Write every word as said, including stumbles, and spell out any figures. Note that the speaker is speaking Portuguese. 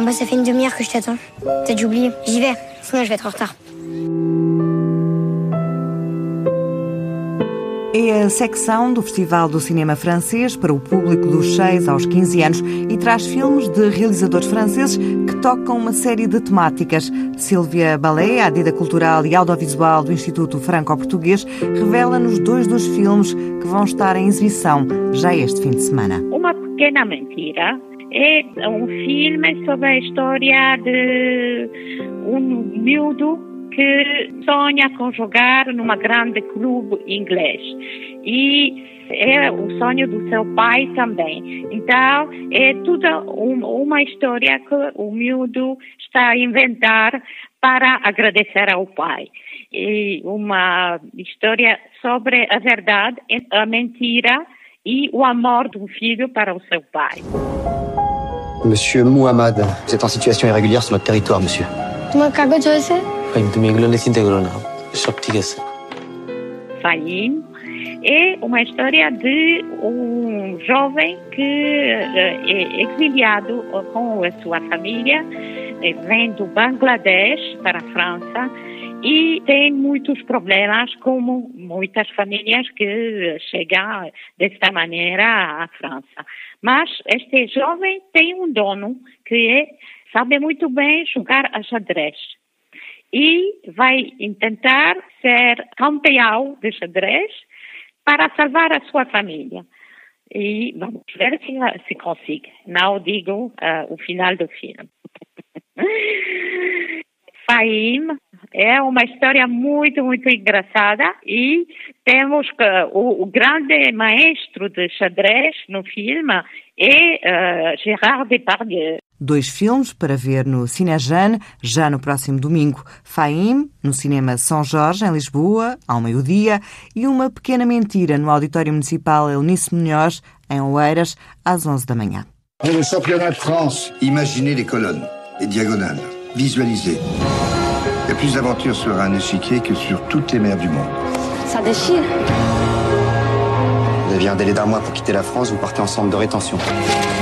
bah ça fait une demi-heure que je t'attends. T'as dû oublier. J'y vais, sinon je vais être en retard. É a secção do Festival do Cinema Francês para o público dos seis aos quinze anos e traz filmes de realizadores franceses que tocam uma série de temáticas. Sylvia Ballet, a adida cultural e audiovisual do Instituto Franco-Português, revela-nos dois dos filmes que vão estar em exibição já este fim de semana. Uma Pequena Mentira é um filme sobre a história de um miúdo que sonha com jogar numa grande clube inglês. E é o sonho do seu pai também. Então, é toda uma história que o miúdo está a inventar para agradecer ao pai. E uma história sobre a verdade, a mentira e o amor do filho para o seu pai. Monsieur Muhammad, vous êtes en situation irrégulière sur notre territoire, monsieur. তোমার কাগজ হয়েছে? তুমি এগুলো লিখতে গেলো না, সব ঠিক আছে। Fahim é uma história de um jovem que é exiliado com a sua família, vem do Bangladesh para a França e tem muitos problemas, como muitas famílias que chegam desta maneira à França. Mas este jovem tem um dono que é, sabe muito bem jogar a xadrez. E vai tentar ser campeão de xadrez para salvar a sua família. E vamos ver se, se consegue. Não digo uh, o final do filme. Fahim é uma história muito, muito engraçada e temos que o, o grande maestro de xadrez no filme é uh, Gérard Depardieu. Dois filmes para ver no Cinejan, já no próximo domingo. Fahim, no Cinema São Jorge, em Lisboa, ao meio-dia, e Uma Pequena Mentira, no Auditório Municipal Eunice Munhoz, em Oeiras, às onze da manhã. Pour le championnat de France, imaginez les colonnes, les diagonales, visualisez. Il y a plus d'aventure sur un échiquier que sur toutes les mers du monde. Ça déchire. Vous aviez un délai d'un mois pour quitter la France, vous partez en centre de rétention.